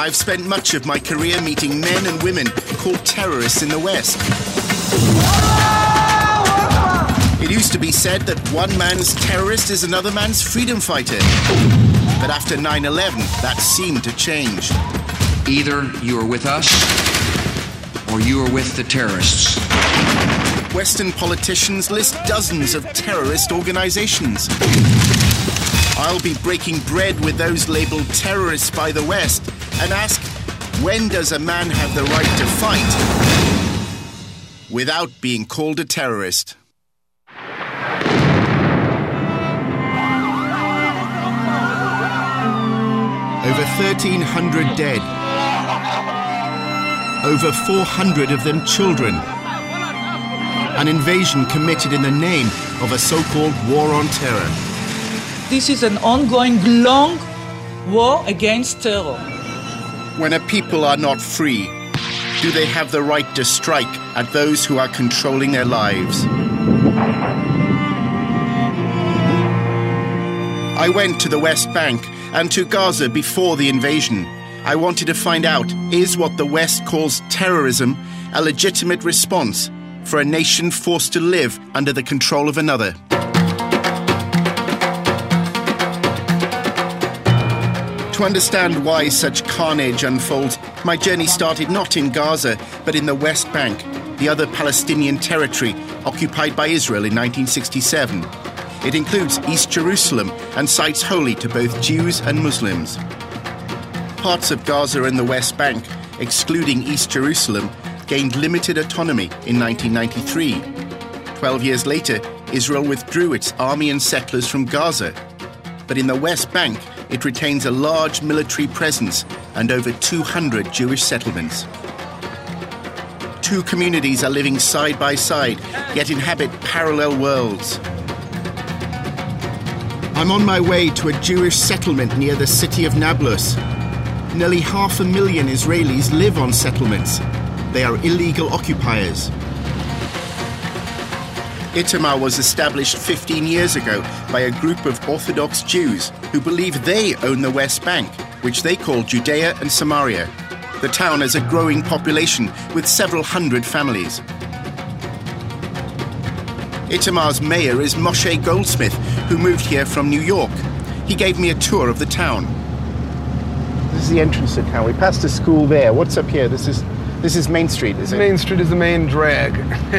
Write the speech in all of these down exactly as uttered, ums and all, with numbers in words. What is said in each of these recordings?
I've spent much of my career meeting men and women called terrorists in the West. It used to be said that one man's terrorist is another man's freedom fighter. But after nine eleven, that seemed to change. Either you are with us, or you are with the terrorists. Western politicians list dozens of terrorist organizations. I'll be breaking bread with those labeled terrorists by the West and ask, when does a man have the right to fight without being called a terrorist? Over thirteen hundred dead. Over four hundred of them children. An invasion committed in the name of a so-called war on terror. This is an ongoing, long war against terror. When a people are not free, do they have the right to strike at those who are controlling their lives? I went to the West Bank and to Gaza before the invasion. I wanted to find out, is what the West calls terrorism a legitimate response for a nation forced to live under the control of another? To understand why such carnage unfolds, my journey started not in Gaza, but in the West Bank, the other Palestinian territory occupied by Israel in nineteen sixty-seven. It includes East Jerusalem and sites holy to both Jews and Muslims. Parts of Gaza and the West Bank, excluding East Jerusalem, gained limited autonomy in nineteen ninety-three. Twelve years later, Israel withdrew its army and settlers from Gaza. But in the West Bank, it retains a large military presence and over two hundred Jewish settlements. Two communities are living side by side, yet inhabit parallel worlds. I'm on my way to a Jewish settlement near the city of Nablus. Nearly half a million Israelis live on settlements. They are illegal occupiers. Itamar was established fifteen years ago by a group of Orthodox Jews who believe they own the West Bank, which they call Judea and Samaria. The town has a growing population with several hundred families. Itamar's mayor is Moshe Goldsmith, who moved here from New York. He gave me a tour of the town. This is the entrance to town. We passed a school there. What's up here? This is this is Main Street, is it? Main Street is the main drag.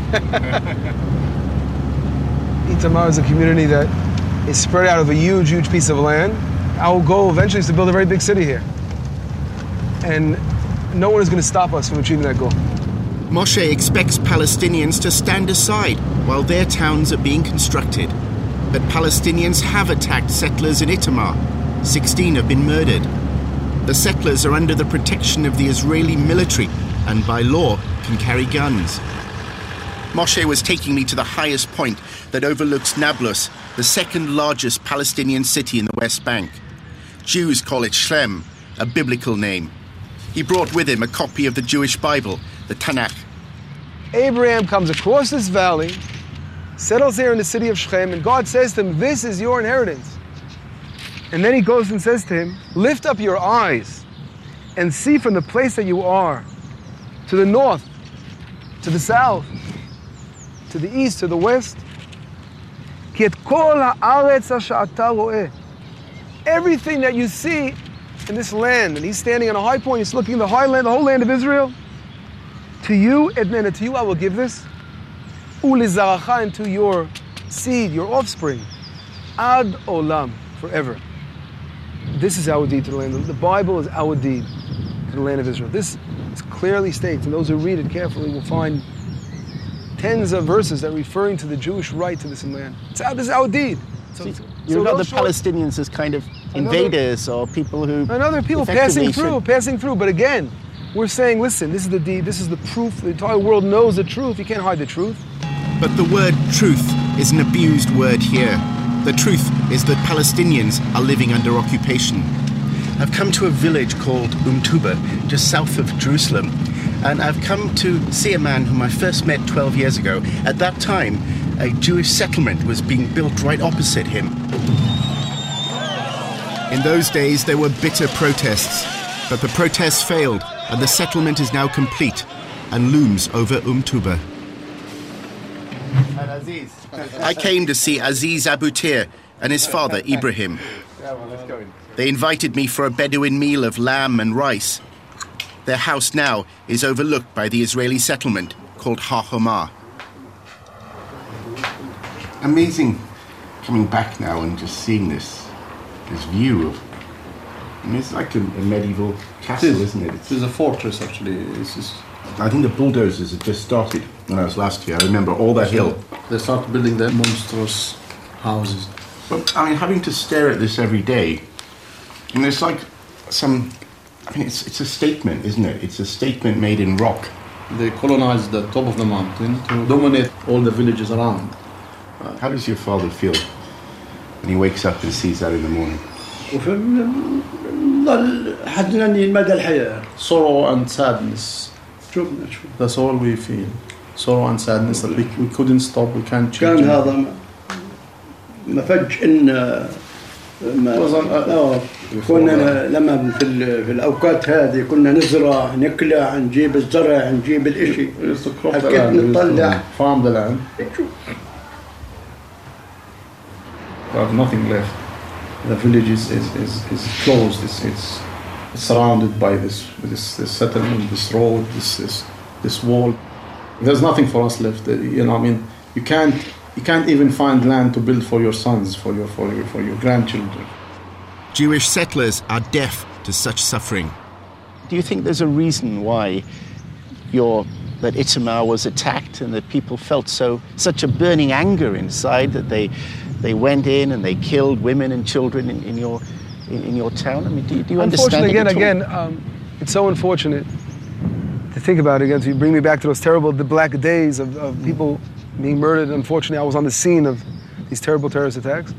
Itamar is a community that is spread out of a huge, huge piece of land. Our goal eventually is to build a very big city here. And no one is going to stop us from achieving that goal. Moshe expects Palestinians to stand aside while their towns are being constructed. But Palestinians have attacked settlers in Itamar. Sixteen have been murdered. The settlers are under the protection of the Israeli military and by law can carry guns. Moshe was taking me to the highest point that overlooks Nablus, the second largest Palestinian city in the West Bank. Jews call it Shlem, a biblical name. He brought with him a copy of the Jewish Bible, the Tanakh. Abraham comes across this valley, settles there in the city of Shechem, and God says to him, this is your inheritance. And then he goes and says to him, lift up your eyes and see from the place that you are, to the north, to the south, to the east, to the west. Everything that you see in this land, and he's standing on a high point, he's looking at the high land, the whole land of Israel. To you, Ednena, to you I will give this. Ulizaracha, and to your seed, your offspring. Ad olam, forever. This is our deed to the land. The Bible is our deed to the land of Israel. This clearly states, and those who read it carefully will find tens of verses that are referring to the Jewish right to this land. It's our, this is our deed. So, you so regard the Palestinians as kind of invaders or people who... And other people passing through, should... passing through. But again, we're saying, listen, this is the deed, this is the proof. The entire world knows the truth. You can't hide the truth. But the word truth is an abused word here. The truth is that Palestinians are living under occupation. I've come to a village called Umtuba, just south of Jerusalem, and I've come to see a man whom I first met twelve years ago. At that time, a Jewish settlement was being built right opposite him. In those days, there were bitter protests. But the protests failed, and the settlement is now complete and looms over Umm Tuba. I came to see Aziz Abutir and his father, Ibrahim. They invited me for a Bedouin meal of lamb and rice. Their house now is overlooked by the Israeli settlement called Har Homa. Amazing coming back now and just seeing this this view of, I mean, it's like a, a medieval castle, is, isn't it? It's, it's a fortress, actually. It's just, I think the bulldozers had just started when I was last here. I remember all that hill. They started building their monstrous houses. But I mean, having to stare at this every day, and it's like some, I mean, it's it's a statement, isn't it? It's a statement made in rock. They colonized the top of the mountain to dominate all the villages around. Uh, How does your father feel when he wakes up and sees that in the morning? Sorrow and sadness. That's all we feel. Sorrow and sadness that we, we couldn't stop, we can't change. كان هذا مفج إن ما كنا لما في في الأوقات هذه كنا نزرع نكلع نجيب الزرع نجيب الإشي حكيت نطلع farm the land. We have nothing left. The village is is, is, is closed. It's, it's it's surrounded by this this this settlement, this road, this this this wall. There's nothing for us left. You know, I mean, you can't you can't even find land to build for your sons, for your for your for your grandchildren. Jewish settlers are deaf to such suffering. Do you think there's a reason why your that Itamar was attacked and that people felt so such a burning anger inside that they they went in and they killed women and children in, in your in, in your town? I mean, do, do you understand? Unfortunately, it again, again, um, it's so unfortunate to think about it again. So you bring me back to those terrible, the black days of, of people being murdered. Unfortunately, I was on the scene of these terrible terrorist attacks.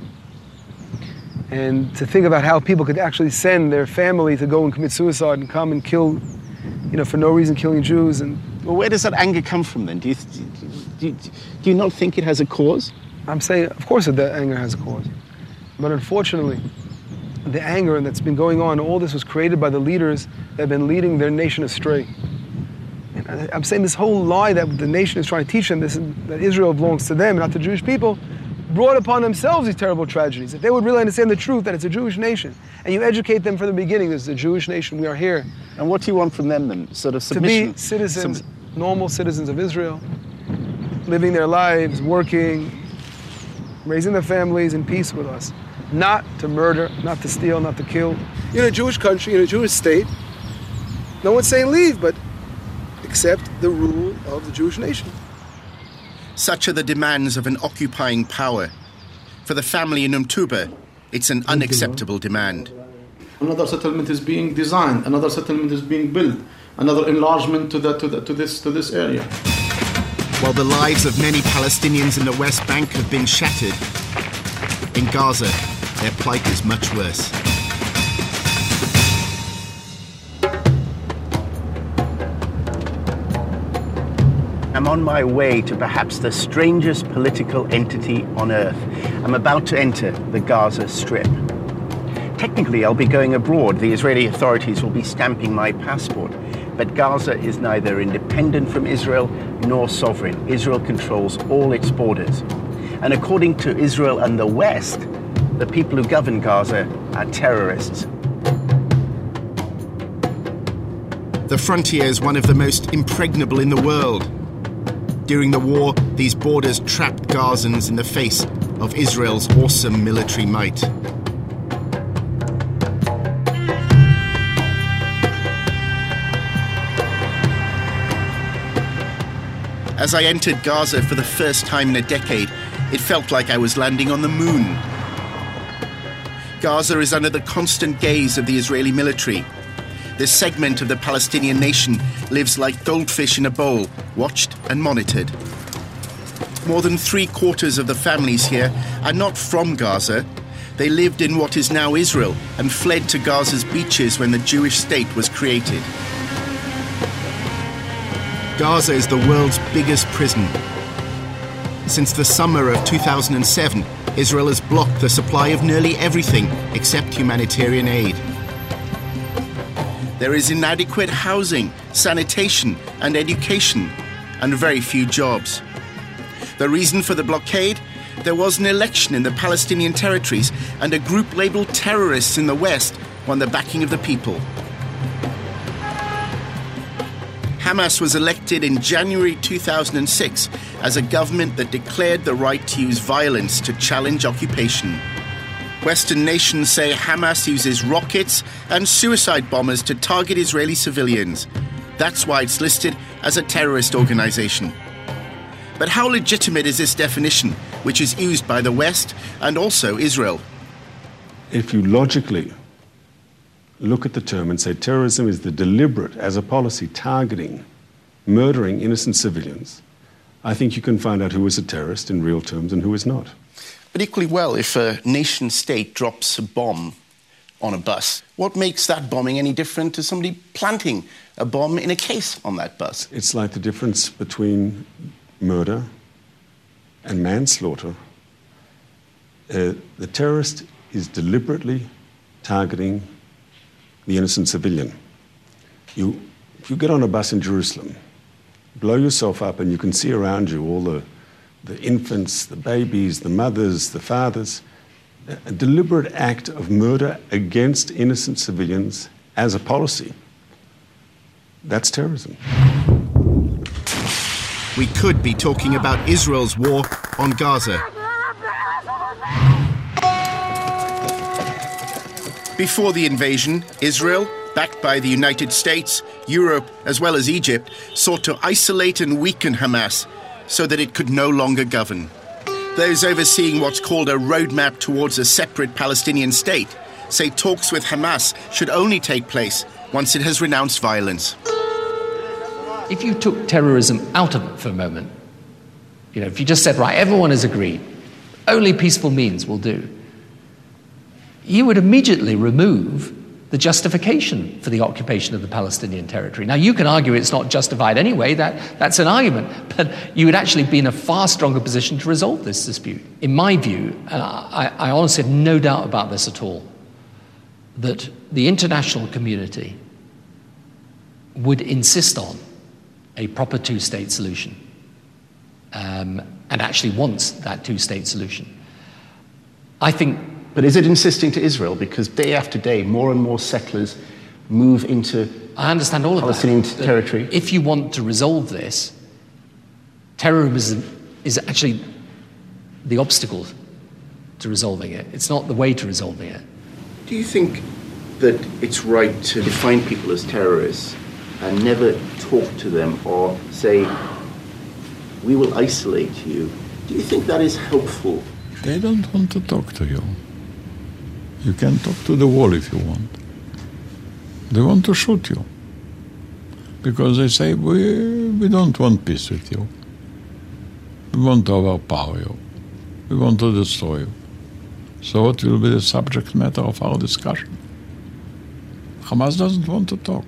And to think about how people could actually send their family to go and commit suicide and come and kill, you know, for no reason, killing Jews. And well, where does that anger come from then? Do you do you, do you not think it has a cause? I'm saying, of course, that anger has a cause, but unfortunately, the anger that's been going on, all this was created by the leaders that have been leading their nation astray. And I'm saying this whole lie that the nation is trying to teach them, this, that Israel belongs to them, not to Jewish people, brought upon themselves these terrible tragedies. If they would really understand the truth that it's a Jewish nation, and you educate them from the beginning, this is a Jewish nation, we are here. And what do you want from them then? Sort of submission? To be citizens, Sub- normal citizens of Israel, living their lives, working, raising their families in peace with us. Not to murder, not to steal, not to kill. You're in a Jewish country, in a Jewish state. No one's saying leave, but accept the rule of the Jewish nation. Such are the demands of an occupying power. For the family in Umm Tuba, it's an unacceptable demand. Another settlement is being designed. Another settlement is being built. Another enlargement to, the, to, the, to, this, to this area. While the lives of many Palestinians in the West Bank have been shattered, in Gaza, their plight is much worse. I'm on my way to perhaps the strangest political entity on earth. I'm about to enter the Gaza Strip. Technically, I'll be going abroad. The Israeli authorities will be stamping my passport. But Gaza is neither independent from Israel nor sovereign. Israel controls all its borders. And according to Israel and the West, the people who govern Gaza are terrorists. The frontier is one of the most impregnable in the world. During the war, these borders trapped Gazans in the face of Israel's awesome military might. As I entered Gaza for the first time in a decade, it felt like I was landing on the moon. Gaza is under the constant gaze of the Israeli military. This segment of the Palestinian nation lives like goldfish in a bowl, watched and monitored. More than three quarters of the families here are not from Gaza. They lived in what is now Israel and fled to Gaza's beaches when the Jewish state was created. Gaza is the world's biggest prison. Since the summer of two thousand seven, Israel has blocked the supply of nearly everything except humanitarian aid. There is inadequate housing, sanitation, and education, and very few jobs. The reason for the blockade? There was an election in the Palestinian territories, and a group labeled terrorists in the West won the backing of the people. Hamas was elected in January two thousand six as a government that declared the right to use violence to challenge occupation. Western nations say Hamas uses rockets and suicide bombers to target Israeli civilians. That's why it's listed as a terrorist organization. But how legitimate is this definition, which is used by the West and also Israel? If you logically look at the term and say terrorism is the deliberate, as a policy, targeting, murdering innocent civilians, I think you can find out who is a terrorist in real terms and who is not. But equally well, if a nation state drops a bomb on a bus, what makes that bombing any different to somebody planting a bomb in a case on that bus? It's like the difference between murder and manslaughter. Uh, the terrorist is deliberately targeting the innocent civilian. You, if you get on a bus in Jerusalem, blow yourself up and you can see around you all the, the infants, the babies, the mothers, the fathers. A deliberate act of murder against innocent civilians as a policy. That's terrorism. We could be talking about Israel's war on Gaza. Before the invasion, Israel, backed by the United States, Europe, as well as Egypt, sought to isolate and weaken Hamas so that it could no longer govern. Those overseeing what's called a roadmap towards a separate Palestinian state say talks with Hamas should only take place once it has renounced violence. If you took terrorism out of it for a moment, you know, if you just said, right, everyone has agreed, only peaceful means will do, you would immediately remove the justification for the occupation of the Palestinian territory. Now, you can argue it's not justified anyway, that, that's an argument, but you would actually be in a far stronger position to resolve this dispute. In my view, and I, I honestly have no doubt about this at all, that the international community would insist on a proper two-state solution, um, and actually wants that two-state solution. I think. But is it insisting to Israel? Because day after day, more and more settlers move into I understand all Palestinian of that, territory. If you want to resolve this, terrorism is actually the obstacle to resolving it. It's not the way to resolving it. Do you think that it's right to define people as terrorists and never talk to them or say, we will isolate you? Do you think that is helpful? They don't want to talk to you. You can talk to the wall if you want. They want to shoot you. Because they say, we, we don't want peace with you. We want to overpower you. We want to destroy you. So what will be the subject matter of our discussion? Hamas doesn't want to talk.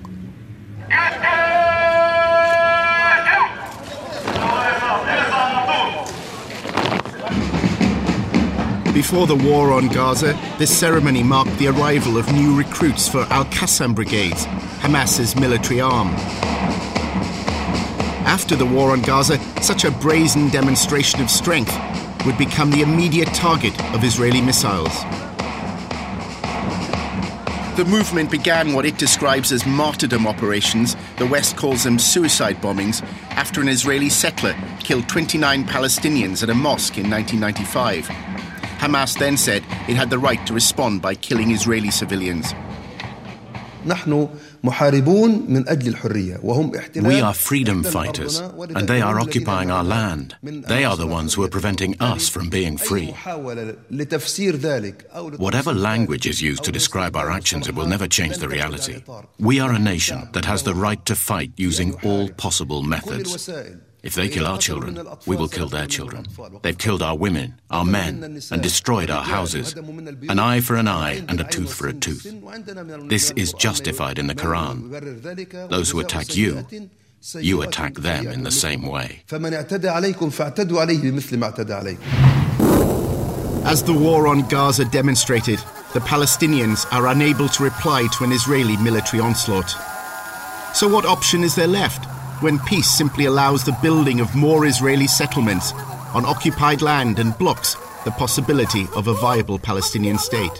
Before the war on Gaza, this ceremony marked the arrival of new recruits for Al-Qassam brigades, Hamas's military arm. After the war on Gaza, such a brazen demonstration of strength would become the immediate target of Israeli missiles. The movement began what it describes as martyrdom operations. The West calls them suicide bombings, after an Israeli settler killed twenty-nine Palestinians at a mosque in nineteen ninety-five. Hamas then said it had the right to respond by killing Israeli civilians. We are freedom fighters, and they are occupying our land. They are the ones who are preventing us from being free. Whatever language is used to describe our actions, it will never change the reality. We are a nation that has the right to fight using all possible methods. If they kill our children, we will kill their children. They've killed our women, our men, and destroyed our houses. An eye for an eye and a tooth for a tooth. This is justified in the Quran. Those who attack you, you attack them in the same way. As the war on Gaza demonstrated, the Palestinians are unable to reply to an Israeli military onslaught. So what option is there left when peace simply allows the building of more Israeli settlements on occupied land and blocks the possibility of a viable Palestinian state?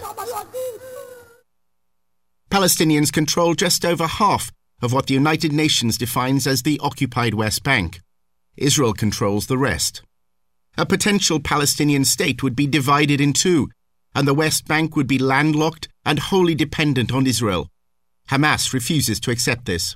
Palestinians control just over half of what the United Nations defines as the occupied West Bank. Israel controls the rest. A potential Palestinian state would be divided in two, and the West Bank would be landlocked and wholly dependent on Israel. Hamas refuses to accept this.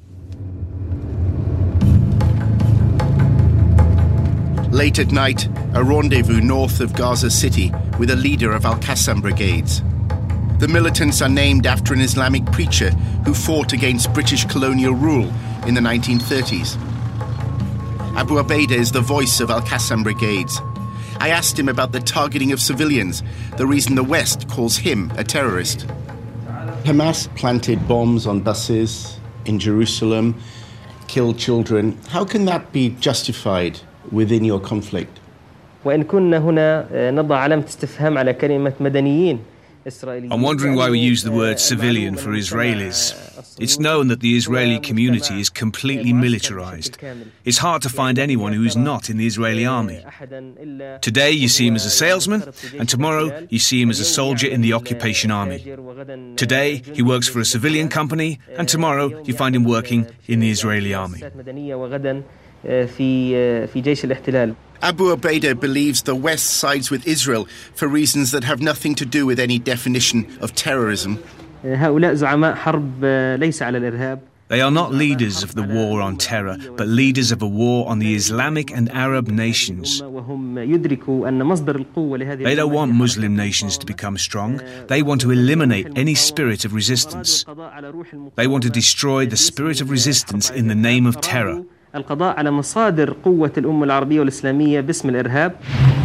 Late at night, a rendezvous north of Gaza City with a leader of Al-Qassam brigades. The militants are named after an Islamic preacher who fought against British colonial rule in the nineteen thirties. Abu Ubaidah is the voice of Al-Qassam brigades. I asked him about the targeting of civilians, the reason the West calls him a terrorist. Hamas planted bombs on buses in Jerusalem, killed children. How can that be justified within your conflict? وإن كنا هنا نضع علامة استفهام على كلمة مدنيين. I'm wondering why we use the word civilian for Israelis. It's known that the Israeli community is completely militarized. It's hard to find anyone who is not in the Israeli army. Today you see him as a salesman, and tomorrow you see him as a soldier in the occupation army. Today he works for a civilian company, and tomorrow you find him working in the Israeli army. Abu Ubaidah believes the West sides with Israel for reasons that have nothing to do with any definition of terrorism. They are not leaders of the war on terror, but leaders of a war on the Islamic and Arab nations. They don't want Muslim nations to become strong. They want to eliminate any spirit of resistance. They want to destroy the spirit of resistance in the name of terror. القضاء على مصادر قوة الأمة العربية والإسلامية باسم الإرهاب.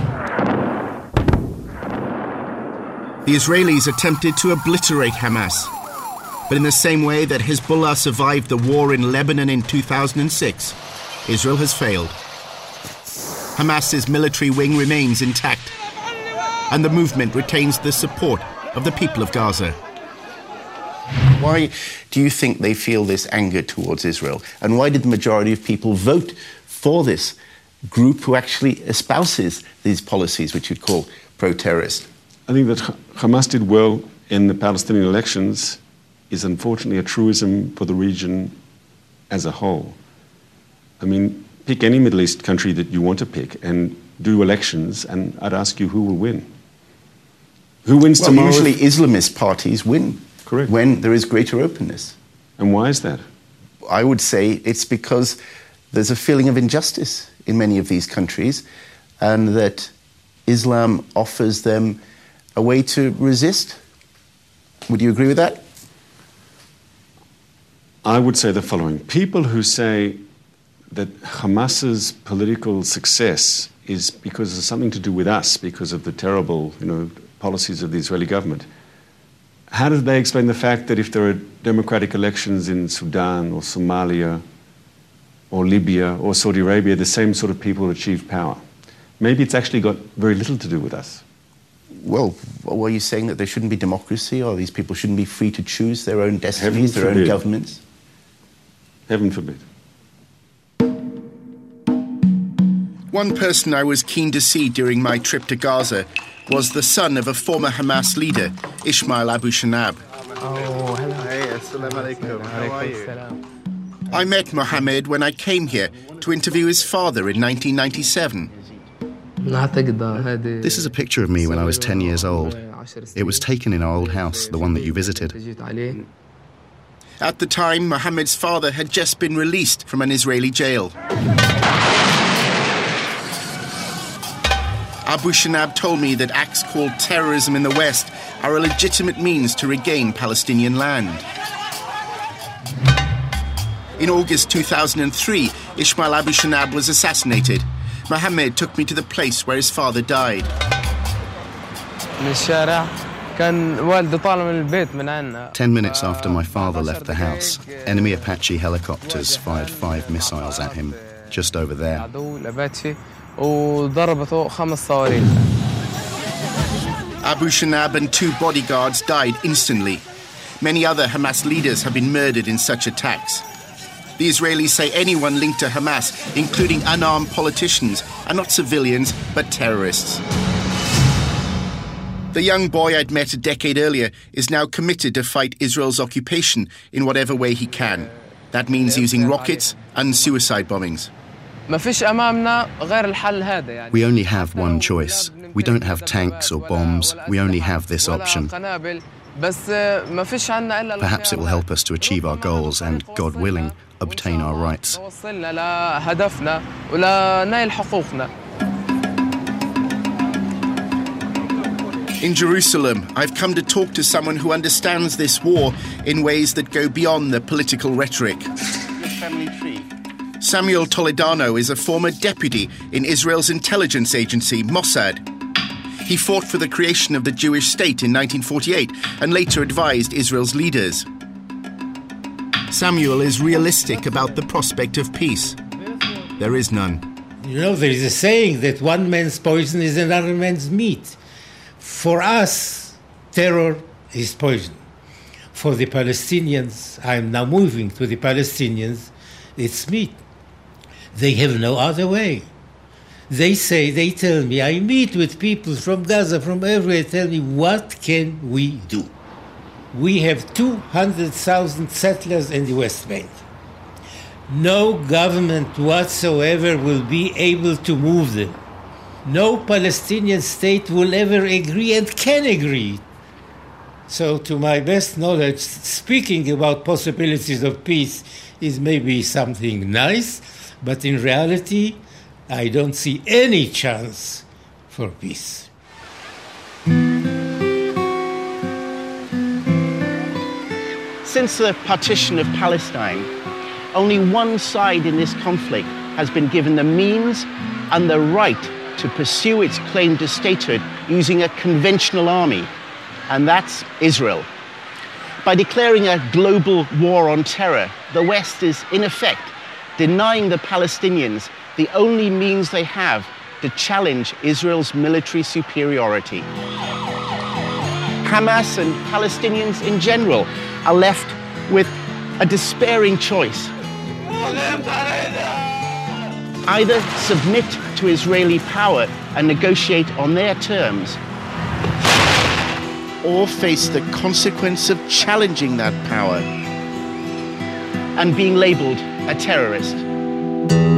The Israelis attempted to obliterate Hamas, but in the same way that Hezbollah survived the war in Lebanon in two thousand six, Israel has failed. Hamas's military wing remains intact, and the movement retains the support of the people of Gaza. Why do you think they feel this anger towards Israel? And why did the majority of people vote for this group who actually espouses these policies, which you'd call pro-terrorist? I think that Hamas did well in the Palestinian elections is unfortunately a truism for the region as a whole. I mean, pick any Middle East country that you want to pick and do elections, and I'd ask you who will win. Who wins well, tomorrow? Usually Islamist parties win. Correct. When there is greater openness. And why is that? I would say it's because there's a feeling of injustice in many of these countries, and that Islam offers them a way to resist. Would you agree with that? I would say the following. People who say that Hamas's political success is because of something to do with us, because of the terrible, you know, policies of the Israeli government, how do they explain the fact that if there are democratic elections in Sudan or Somalia or Libya or Saudi Arabia, the same sort of people achieve power? Maybe it's actually got very little to do with us. Well, were you saying that there shouldn't be democracy, or these people shouldn't be free to choose their own destinies, their own governments? Heaven forbid. One person I was keen to see during my trip to Gaza was the son of a former Hamas leader, Ismail Abu Shanab. Oh, hello. Hey, assalamu alaikum. How are you? I met Mohammed when I came here to interview his father in nineteen ninety-seven. This is a picture of me when I was ten years old. It was taken in our old house, the one that you visited. At the time, Mohammed's father had just been released from an Israeli jail. Abu Shanab told me that acts called terrorism in the West are a legitimate means to regain Palestinian land. In August two thousand three, Ismail Abu Shanab was assassinated. Mohammed took me to the place where his father died. Ten minutes after my father left the house, enemy Apache helicopters fired five missiles at him, just over there. Abu Shanab and two bodyguards died instantly. Many other Hamas leaders have been murdered in such attacks. The Israelis say anyone linked to Hamas, including unarmed politicians, are not civilians but terrorists. The young boy I'd met a decade earlier is now committed to fight Israel's occupation in whatever way he can. That means using rockets and suicide bombings. We only have one choice. We don't have tanks or bombs. We only have this option. Perhaps it will help us to achieve our goals and, God willing, obtain our rights. In Jerusalem, I've come to talk to someone who understands this war in ways that go beyond the political rhetoric. Samuel Toledano is a former deputy in Israel's intelligence agency, Mossad. He fought for the creation of the Jewish state in nineteen forty-eight and later advised Israel's leaders. Samuel is realistic about the prospect of peace. There is none. You know, there is a saying that one man's poison is another man's meat. For us, terror is poison. For the Palestinians, I'm now moving to the Palestinians, it's meat. They have no other way. They say, they tell me, I meet with people from Gaza, from everywhere, tell me, what can we do? We have two hundred thousand settlers in the West Bank. No government whatsoever will be able to move them. No Palestinian state will ever agree and can agree. So to my best knowledge, speaking about possibilities of peace is maybe something nice, but in reality, I don't see any chance for peace. Since the partition of Palestine, only one side in this conflict has been given the means and the right to pursue its claim to statehood using a conventional army, and that's Israel. By declaring a global war on terror, the West is, in effect, denying the Palestinians the only means they have to challenge Israel's military superiority. Hamas and Palestinians in general are left with a despairing choice. Either submit to Israeli power and negotiate on their terms, or face the consequence of challenging that power and being labeled a terrorist.